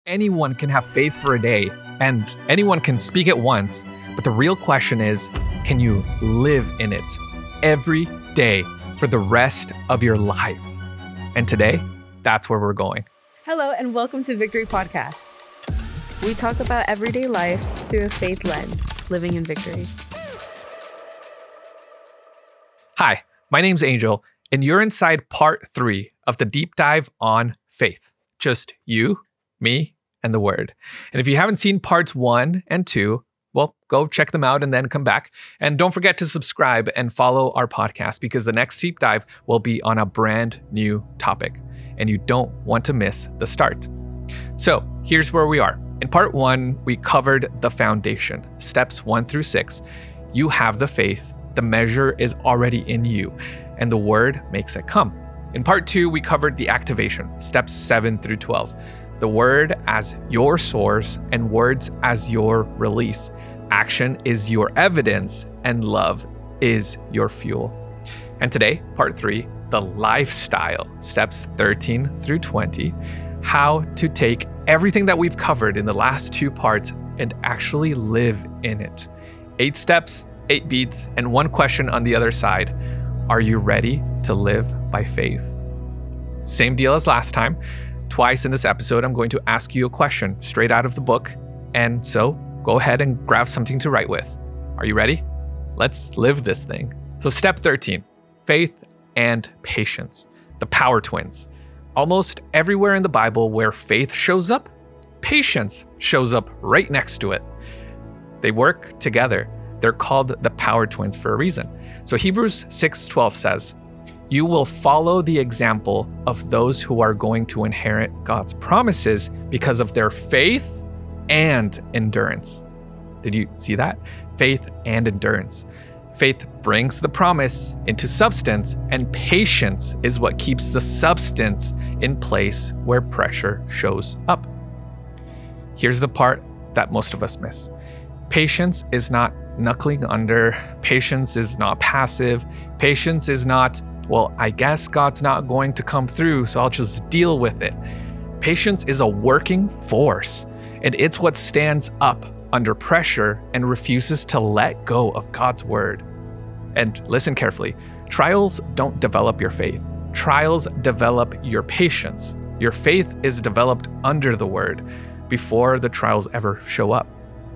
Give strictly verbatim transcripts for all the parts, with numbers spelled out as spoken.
Anyone can have faith for a day, and anyone can speak it once, but the real question is, can you live in it every day for the rest of your life? And today, that's where we're going. Hello, and welcome to Victory Podcast. We talk about everyday life through a faith lens, living in victory. Hi, my name's Angel, and you're inside part three of the deep dive on faith. Just you, me, and the Word. And if you haven't seen parts one and two, well, go check them out and then come back. And don't forget to subscribe and follow our podcast because the next deep dive will be on a brand new topic, and you don't want to miss the start. So here's where we are. In part one, we covered the foundation, steps one through six. You have the faith, the measure is already in you, and the Word makes it come. In part two, we covered the activation, steps seven through twelve. The Word as your source and words as your release. Action is your evidence and love is your fuel. And today, part three, the lifestyle, steps thirteen through twenty, how to take everything that we've covered in the last two parts and actually live in it. Eight steps, eight beats, and one question on the other side. Are you ready to live by faith? Same deal as last time. Twice in this episode, I'm going to ask you a question straight out of the book. And so go ahead and grab something to write with. Are you ready? Let's live this thing. So step thirteen, faith and patience, the power twins. Almost everywhere in the Bible where faith shows up, patience shows up right next to it. They work together. They're called the power twins for a reason. So Hebrews six twelve says, you will follow the example of those who are going to inherit God's promises because of their faith and endurance. Did you see that? Faith and endurance. Faith brings the promise into substance, and patience is what keeps the substance in place where pressure shows up. Here's the part that most of us miss. Patience is not knuckling under. Patience is not passive. Patience is not, well, I guess God's not going to come through, so I'll just deal with it. Patience is a working force, and it's what stands up under pressure and refuses to let go of God's word. And listen carefully, trials don't develop your faith. Trials develop your patience. Your faith is developed under the word before the trials ever show up.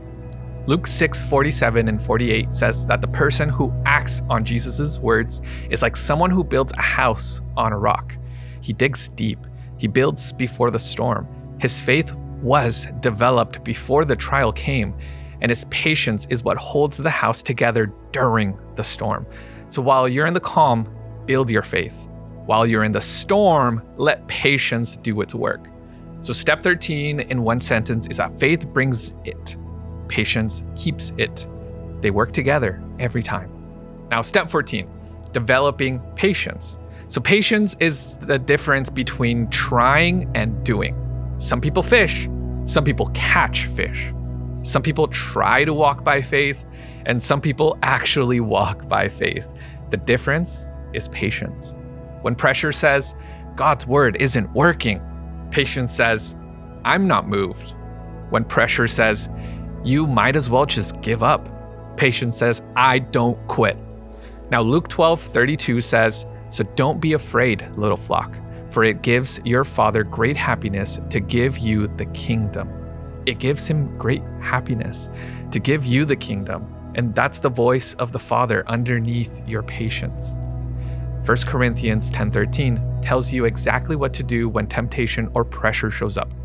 Luke six forty-seven and forty-eight says that the person who acts on Jesus' words is like someone who builds a house on a rock. He digs deep. He builds before the storm. His faith was developed before the trial came, and his patience is what holds the house together during the storm. So while you're in the calm, build your faith. While you're in the storm, let patience do its work. So step thirteen in one sentence is that faith brings it. Patience keeps it. They work together every time. Now, step fourteen, developing patience. So patience is the difference between trying and doing. Some people fish, some people catch fish. Some people try to walk by faith, and some people actually walk by faith. The difference is patience. When pressure says, God's word isn't working, patience says, I'm not moved. When pressure says, you might as well just give up, patience says, I don't quit. Now, Luke twelve thirty-two says, so don't be afraid, little flock, for it gives your Father great happiness to give you the kingdom. It gives him great happiness to give you the kingdom. And that's the voice of the Father underneath your patience. First Corinthians ten thirteen tells you exactly what to do when temptation or pressure shows up.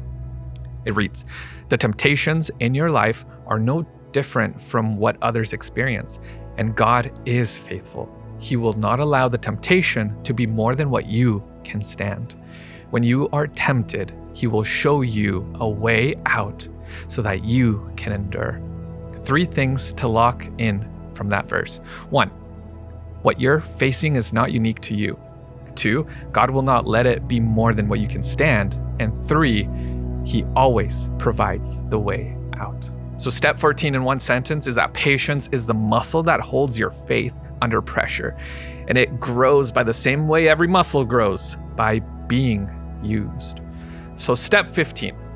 It reads, the temptations in your life are no different from what others experience, and God is faithful. He will not allow the temptation to be more than what you can stand. When you are tempted, he will show you a way out so that you can endure. Three things to lock in from that verse. One, what you're facing is not unique to you. Two, God will not let it be more than what you can stand. And three, he always provides the way out. So step fourteen in one sentence is that patience is the muscle that holds your faith under pressure. And it grows by the same way every muscle grows, by being used. So step fifteen,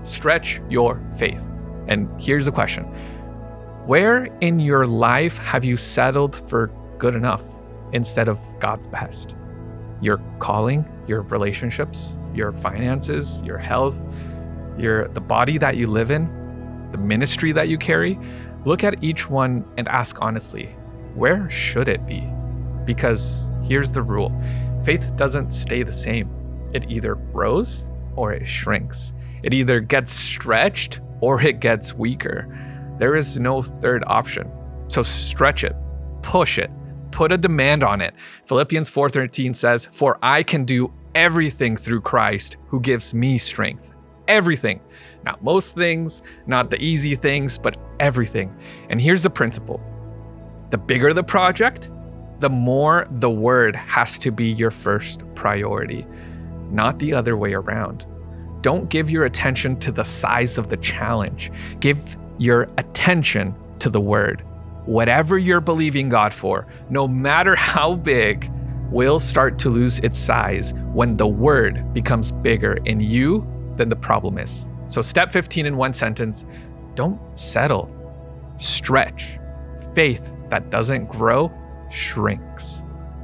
Stretch your faith. And here's the question. Where in your life have you settled for good enough instead of God's best? Your calling, your relationships, your finances, your health, your the body that you live in, the ministry that you carry? Look at each one and ask honestly, where should it be? Because here's the rule. Faith doesn't stay the same. It either grows or it shrinks. It either gets stretched or it gets weaker. There is no third option. So stretch it, push it, put a demand on it. Philippians four thirteen says, "For I can do everything through Christ who gives me strength." Everything. Not most things, not the easy things, but everything. And here's the principle. The bigger the project, the more the word has to be your first priority, not the other way around. Don't give your attention to the size of the challenge. Give your attention to the word. Whatever you're believing God for, no matter how big, will start to lose its size when the word becomes bigger in you than the problem is. So step fifteen in one sentence, don't settle, stretch. Faith that doesn't grow shrinks.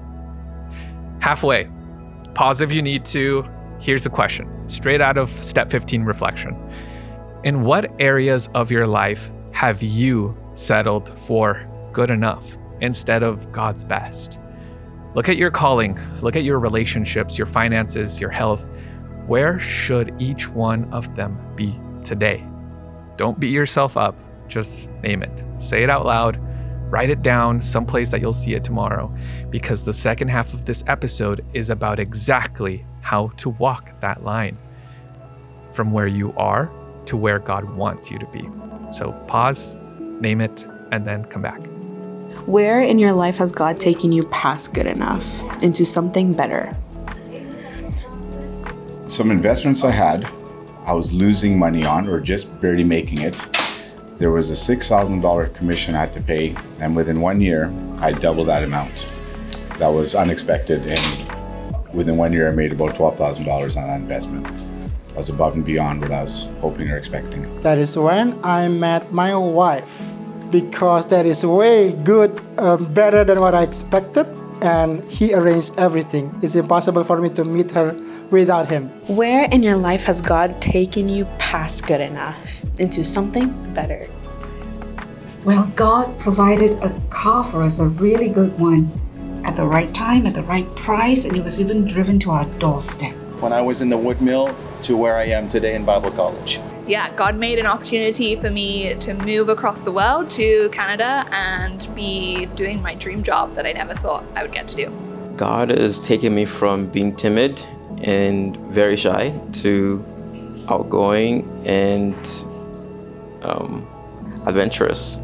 Halfway, pause if you need to. Here's a question, straight out of step fifteen reflection. In what areas of your life have you settled for good enough instead of God's best? Look at your calling, look at your relationships, your finances, your health. Where should each one of them be today? Don't beat yourself up, just name it. Say it out loud, write it down someplace that you'll see it tomorrow, because the second half of this episode is about exactly how to walk that line from where you are to where God wants you to be. So pause, name it, and then come back. Where in your life has God taken you past good enough into something better? Some investments I had, I was losing money on or just barely making it. There was a six thousand dollars commission I had to pay, and within one year, I doubled that amount. That was unexpected, and within one year, I made about twelve thousand dollars on that investment. That was above and beyond what I was hoping or expecting. That is when I met my wife, because that is way good, um, better than what I expected, and he arranged everything. It's impossible for me to meet her without him. Where in your life has God taken you past good enough into something better? Well, God provided a car for us, a really good one, at the right time, at the right price, and it was even driven to our doorstep. When I was in the wood mill to where I am today in Bible college. Yeah, God made an opportunity for me to move across the world to Canada and be doing my dream job that I never thought I would get to do. God has taken me from being timid and very shy to outgoing and um, adventurous.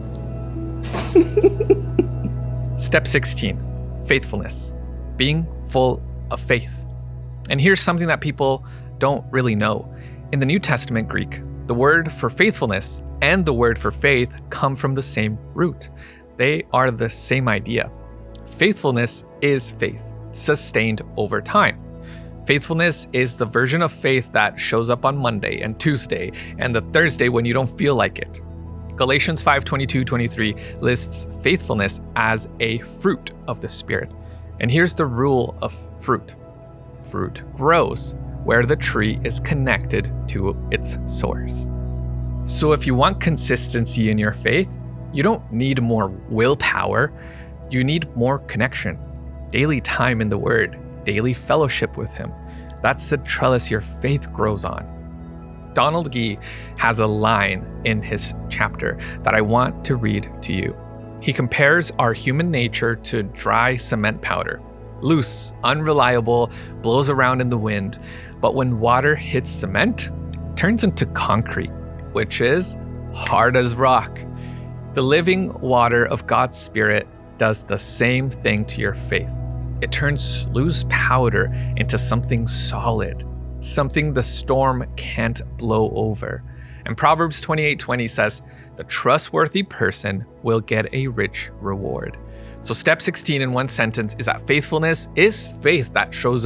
Step sixteen, faithfulness, being full of faith. And here's something that people don't really know. In the New Testament Greek, the word for faithfulness and the word for faith come from the same root. They are the same idea. Faithfulness is faith, sustained over time. Faithfulness is the version of faith that shows up on Monday and Tuesday and the Thursday when you don't feel like it. Galatians five twenty-two twenty-three lists faithfulness as a fruit of the Spirit. And here's the rule of fruit. Fruit grows where the tree is connected to its source. So if you want consistency in your faith, you don't need more willpower, you need more connection, daily time in the Word, daily fellowship with Him. That's the trellis your faith grows on. Donald Gee has a line in his chapter that I want to read to you. He compares our human nature to dry cement powder. Loose, unreliable, blows around in the wind, but when water hits cement, it turns into concrete, which is hard as rock. The living water of God's Spirit does the same thing to your faith. It turns loose powder into something solid, something the storm can't blow over. And Proverbs twenty-eight twenty says, "The trustworthy person will get a rich reward." So step sixteen in one sentence is that faithfulness is faith that shows up daily, and it grows by staying connected to the source.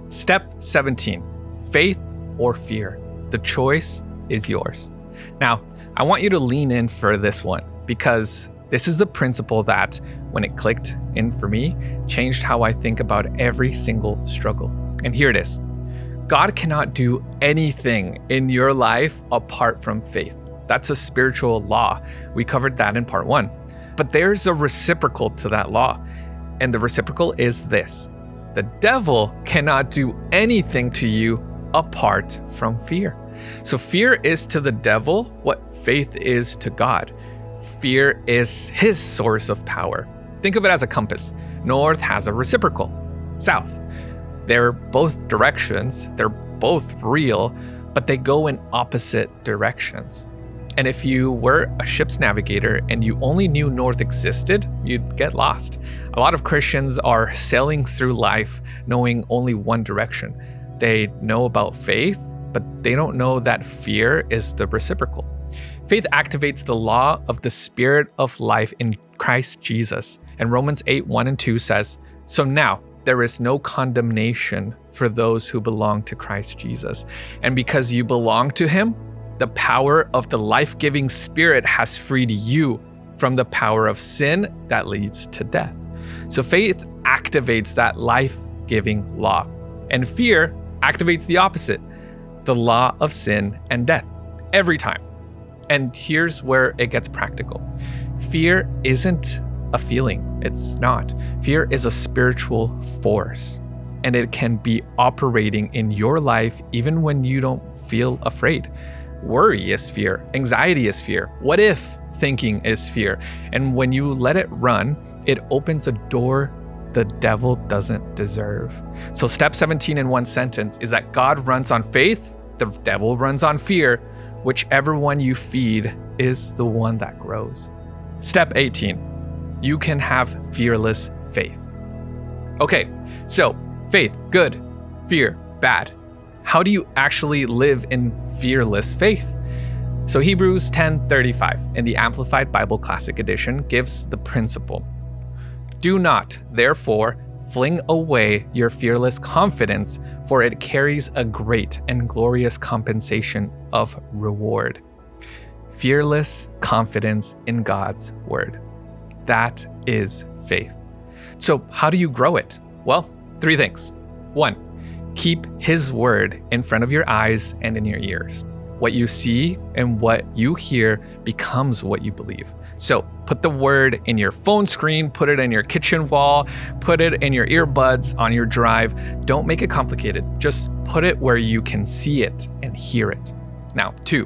Step seventeen, faith or fear. The choice is yours. Now, I want you to lean in for this one because this is the principle that, when it clicked in for me, changed how I think about every single struggle. And here it is. God cannot do anything in your life apart from faith. That's a spiritual law. We covered that in part one. But there's a reciprocal to that law. And the reciprocal is this. The devil cannot do anything to you apart from fear. So fear is to the devil what faith is to God. Fear is his source of power. Think of it as a compass. North has a reciprocal, south. They're both directions, they're both real, but they go in opposite directions. And if you were a ship's navigator and you only knew north existed, you'd get lost. A lot of Christians are sailing through life knowing only one direction. They know about faith, but they don't know that fear is the reciprocal. Faith activates the law of the Spirit of life in Christ Jesus. And Romans eight, one and two says, "So now there is no condemnation for those who belong to Christ Jesus. And because you belong to him, the power of the life-giving Spirit has freed you from the power of sin that leads to death." So faith activates that life-giving law. And fear activates the opposite, the law of sin and death, every time. And here's where it gets practical. Fear isn't a feeling. It's not. Fear is a spiritual force, and it can be operating in your life even when you don't feel afraid. Worry is fear. Anxiety is fear. What if thinking is fear? And when you let it run, it opens a door the devil doesn't deserve. So step seventeen in one sentence is that God runs on faith, the devil runs on fear. Whichever one you feed is the one that grows. Step eighteen, you can have fearless faith. Okay, so faith, good. Fear, bad. How do you actually live in fearless faith? So Hebrews ten thirty-five in the Amplified Bible Classic Edition gives the principle. Do not, therefore, fling away your fearless confidence, for it carries a great and glorious compensation of reward. Fearless confidence in God's word. That is faith. So how do you grow it? Well, three things. One, keep his word in front of your eyes and in your ears. What you see and what you hear becomes what you believe. So put the word in your phone screen, put it in your kitchen wall, put it in your earbuds, on your drive. Don't make it complicated. Just put it where you can see it and hear it. Now, two,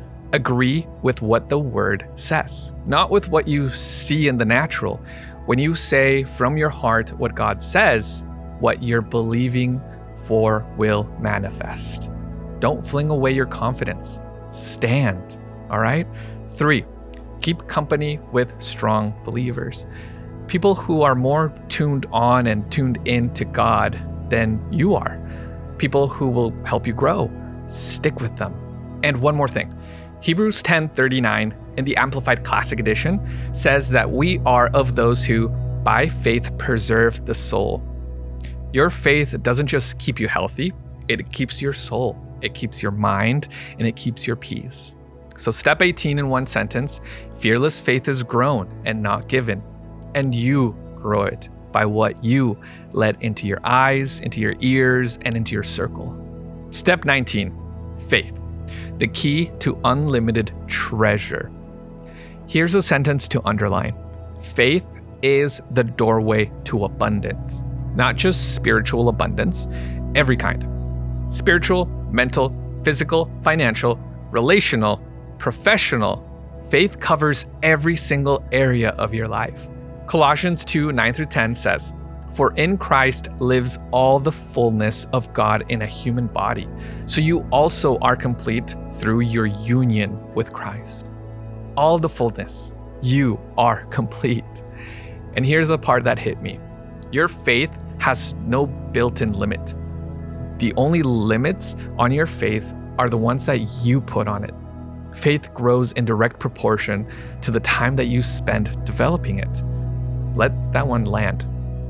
agree with what the word says, not with what you see in the natural. When you say from your heart what God says, what you're believing for will manifest. Don't fling away your confidence. Stand, all right? Three, keep company with strong believers. People who are more tuned on and tuned in to God than you are. People who will help you grow. Stick with them. And one more thing. Hebrews ten thirty-nine in the Amplified Classic Edition says that we are of those who, by faith, preserve the soul. Your faith doesn't just keep you healthy, it keeps your soul, it keeps your mind, and it keeps your peace. So step eighteen in one sentence, fearless faith is grown and not given, and you grow it by what you let into your eyes, into your ears, and into your circle. Step nineteen, faith, the key to unlimited treasure. Here's a sentence to underline. Faith is the doorway to abundance, not just spiritual abundance, every kind. Spiritual, mental, physical, financial, relational, professional. Faith covers every single area of your life. Colossians two, nine through ten says, "For in Christ lives all the fullness of God in a human body. So you also are complete through your union with Christ." All the fullness. You are complete. And here's the part that hit me. Your faith has no built-in limit. The only limits on your faith are the ones that you put on it. Faith grows in direct proportion to the time that you spend developing it. Let that one land.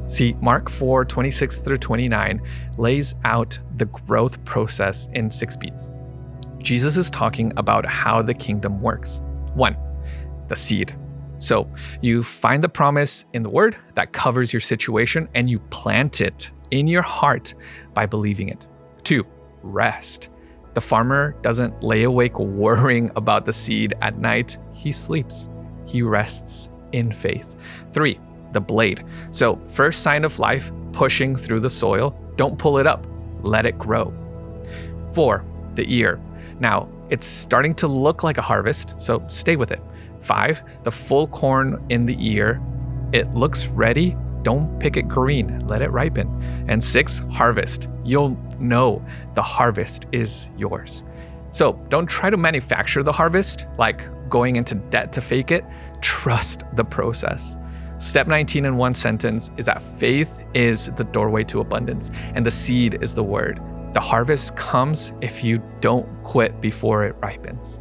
See, Mark four, twenty-six through twenty-nine lays out the growth process in six beats. Jesus is talking about how the kingdom works. One, the seed. So you find the promise in the word that covers your situation and you plant it in your heart by believing it. Two, rest. The farmer doesn't lay awake worrying about the seed at night. He sleeps. He rests in faith. Three, the blade. So first sign of life, pushing through the soil. Don't pull it up. Let it grow. Four, the ear. Now, it's starting to look like a harvest, so stay with it. Five, the full corn in the ear. It looks ready. Don't pick it green. Let it ripen. And six, harvest. You'll know the harvest is yours. So don't try to manufacture the harvest, like going into debt to fake it. Trust the process. Step nineteen in one sentence is that faith is the doorway to abundance, and the seed is the word. The harvest comes if you don't quit before it ripens.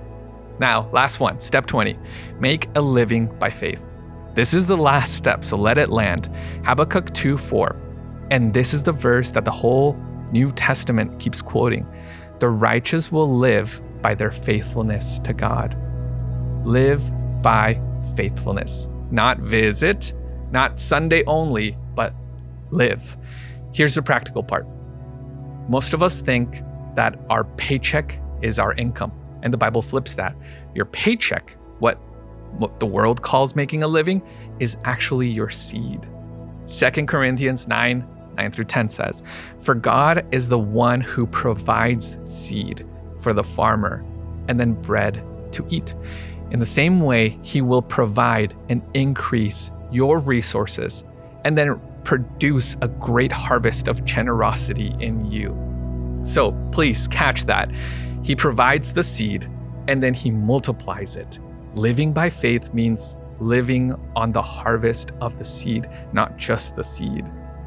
Now, last one, step twenty, make a living by faith. This is the last step, so let it land. Habakkuk two four. And this is the verse that the whole New Testament keeps quoting. The righteous will live by their faithfulness to God. Live by faithfulness. Not visit, not Sunday only, but live. Here's the practical part. Most of us think that our paycheck is our income, and the Bible flips that. Your paycheck, what, what the world calls making a living, is actually your seed. Second Corinthians nine, nine through ten says, "For God is the one who provides seed for the farmer and then bread to eat. In the same way, he will provide and increase your resources and then produce a great harvest of generosity in you." So please catch that. He provides the seed and then he multiplies it. Living by faith means living on the harvest of the seed, not just the seed.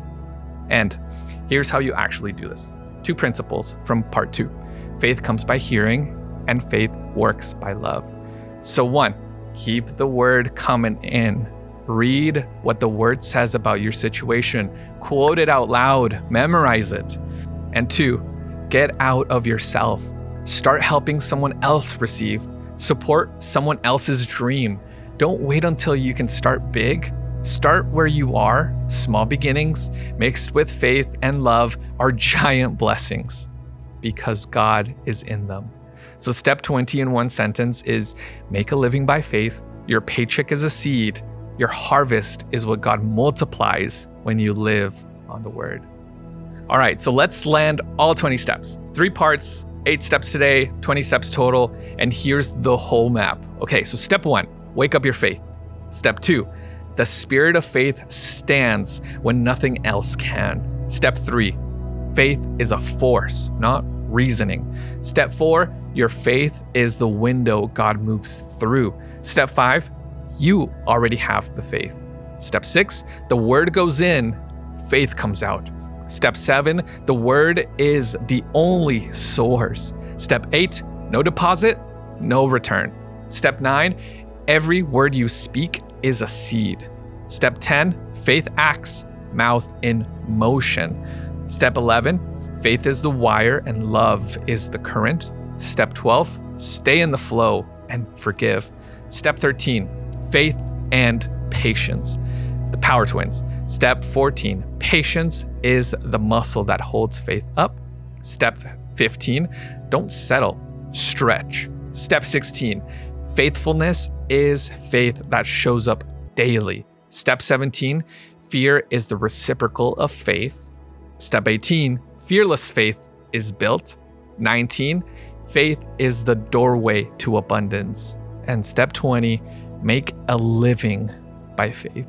And here's how you actually do this. Two principles from part two. Faith comes by hearing and faith works by love. So one, keep the word coming in. Read what the word says about your situation. Quote it out loud. Memorize it. And two, get out of yourself. Start helping someone else receive. Support someone else's dream. Don't wait until you can start big. Start where you are. Small beginnings mixed with faith and love are giant blessings because God is in them. So step twenty in one sentence is make a living by faith. Your paycheck is a seed. Your harvest is what God multiplies when you live on the word. All right, so let's land all twenty steps. Three parts, eight steps today, twenty steps total. And here's the whole map. Okay, so step one, wake up your faith. Step two, the spirit of faith stands when nothing else can. Step three, faith is a force, not reasoning. Step four, your faith is the window God moves through. Step five, you already have the faith. Step six, the word goes in, faith comes out. Step seven, the word is the only source. Step eight, no deposit, no return. Step nine, every word you speak is a seed. Step ten, faith acts, mouth in motion. Step eleven, faith is the wire and love is the current. Step twelve, stay in the flow and forgive. Step thirteen, faith and patience, the power twins. Step fourteen, patience is the muscle that holds faith up. Step fifteen, don't settle, stretch. Step sixteen, faithfulness is faith that shows up daily. Step seventeen, fear is the reciprocal of faith. Step eighteen, fearless faith is built. nineteen, faith is the doorway to abundance. And step twenty, make a living by faith.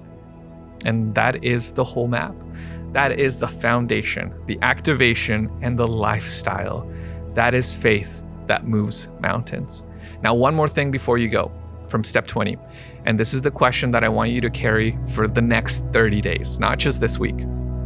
And that is the whole map. That is the foundation, the activation, and the lifestyle. That is faith that moves mountains. Now, one more thing before you go from step twenty. And this is the question that I want you to carry for the next thirty days, not just this week.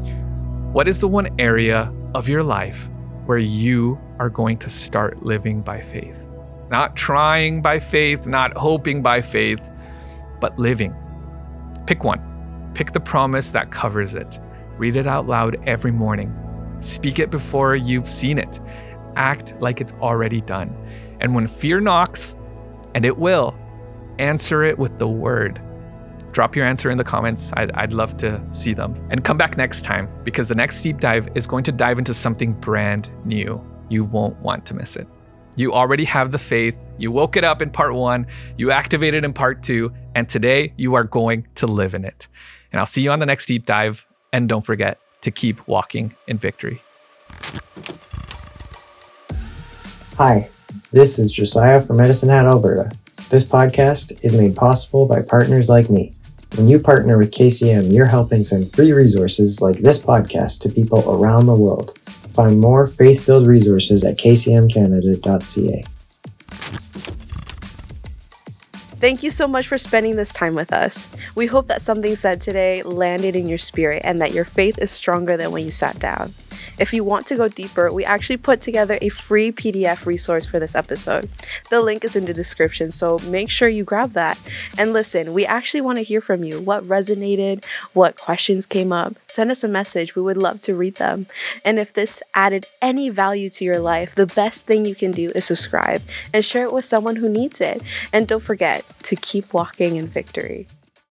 What is the one area of your life where you are going to start living by faith? Not trying by faith, not hoping by faith, but living. Pick one. Pick the promise that covers it. Read it out loud every morning. Speak it before you've seen it. Act like it's already done. And when fear knocks, and it will, answer it with the word. Drop your answer in the comments. I'd, I'd love to see them. And come back next time, because the next deep dive is going to dive into something brand new. You won't want to miss it. You already have the faith. You woke it up in part one. You activated in part two. And today you are going to live in it. And I'll see you on the next deep dive. And don't forget to keep walking in victory. Hi, this is Josiah from Medicine Hat, Alberta. This podcast is made possible by partners like me. When you partner with K C M, you're helping send free resources like this podcast to people around the world. Find more faith-filled resources at k c m canada dot c a. Thank you so much for spending this time with us. We hope that something said today landed in your spirit and that your faith is stronger than when you sat down. If you want to go deeper, we actually put together a free P D F resource for this episode. The link is in the description, so make sure you grab that. And listen, we actually want to hear from you. What resonated? What questions came up? Send us a message. We would love to read them. And if this added any value to your life, the best thing you can do is subscribe and share it with someone who needs it. And don't forget to keep walking in victory.